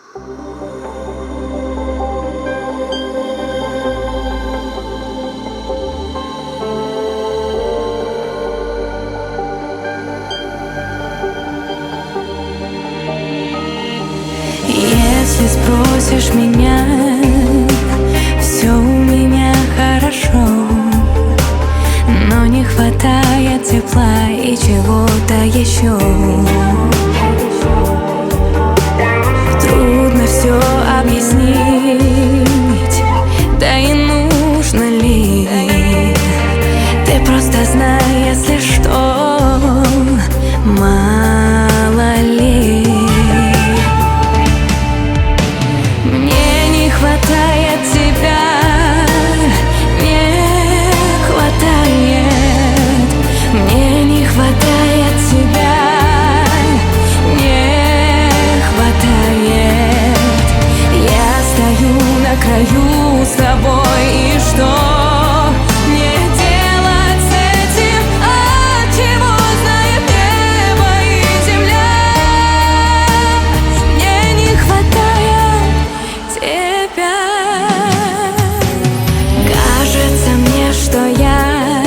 Если спросишь меня, все у меня хорошо, но не хватает тепла и чего-то еще. Трудно все объяснить, да и нужно ли. Ты просто знай, если что, мало ли. Мне не хватает тебя, не хватает. Мне не хватает тебя, не хватает. Я стою на краю с тобой, и что мне делать с этим? От чего знает небо и земля? Мне не хватает тебя. Кажется мне, что я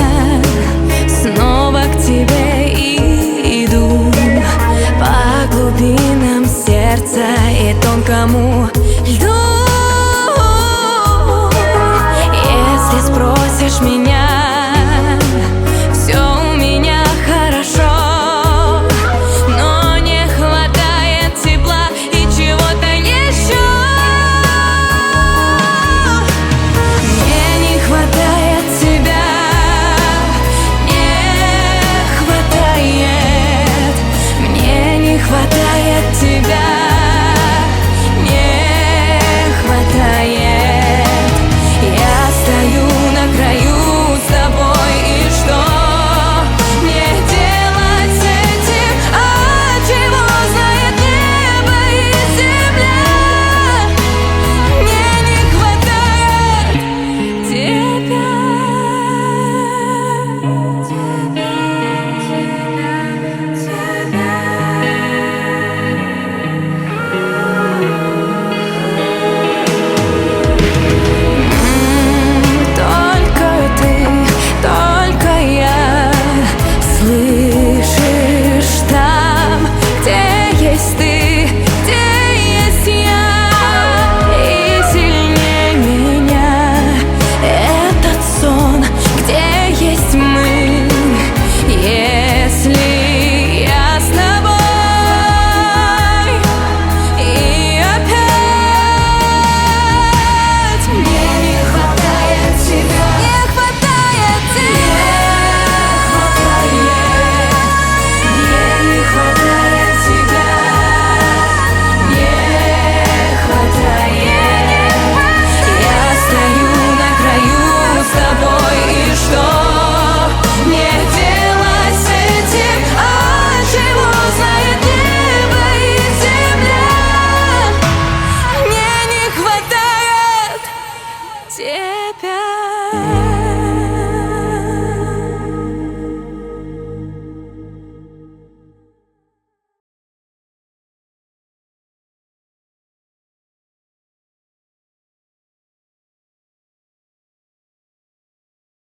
снова к тебе иду по глубинам сердца и тонкому льду. Если спросишь меня,